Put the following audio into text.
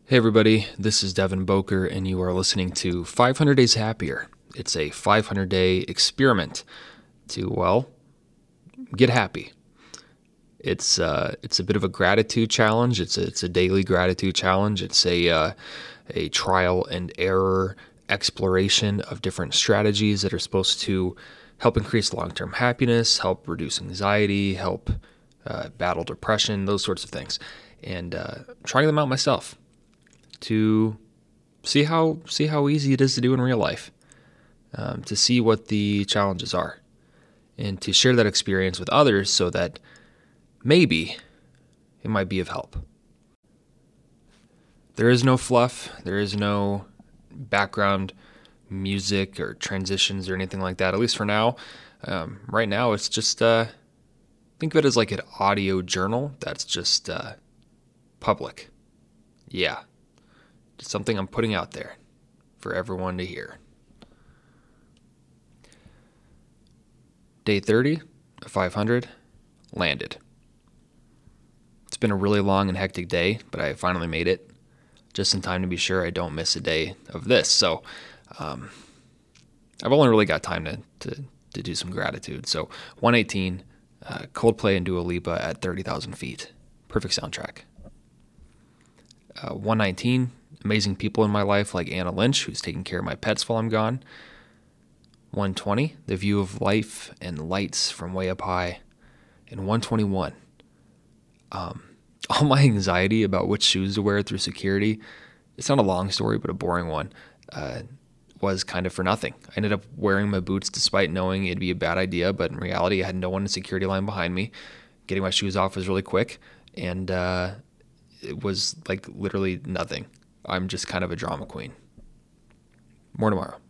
Hey everybody, this is Devin Boker, and you are listening to 500 Days Happier. It's a 500-day experiment to, get happy. It's a bit of a gratitude challenge. It's a daily gratitude challenge. It's a trial and error exploration of different strategies that are supposed to help increase long-term happiness, help reduce anxiety, help battle depression, those sorts of things. And trying them out myself to see how easy it is to do in real life, to see what the challenges are, and to share that experience with others so that maybe it might be of help. There is no fluff. There is no background music or transitions or anything like that, at least for now. Right now, it's just, think of it as like an audio journal that's just public. Yeah. Just something I'm putting out there for everyone to hear. Day 30 of 500 landed. It's been a really long and hectic day, but I finally made it just in time to be sure I don't miss a day of this. So I've only really got time to do some gratitude. So 118, Coldplay and Dua Lipa at 30,000 feet. Perfect soundtrack. 119, amazing people in my life like Anna Lynch, who's taking care of my pets while I'm gone. 120, the view of life and lights from way up high. And 121, all my anxiety about which shoes to wear through security, it's not a long story, but a boring one, was kind of for nothing. I ended up wearing my boots despite knowing it'd be a bad idea, but in reality, I had no one in the security line behind me. Getting my shoes off was really quick, and it was like literally nothing. I'm just kind of a drama queen. More tomorrow.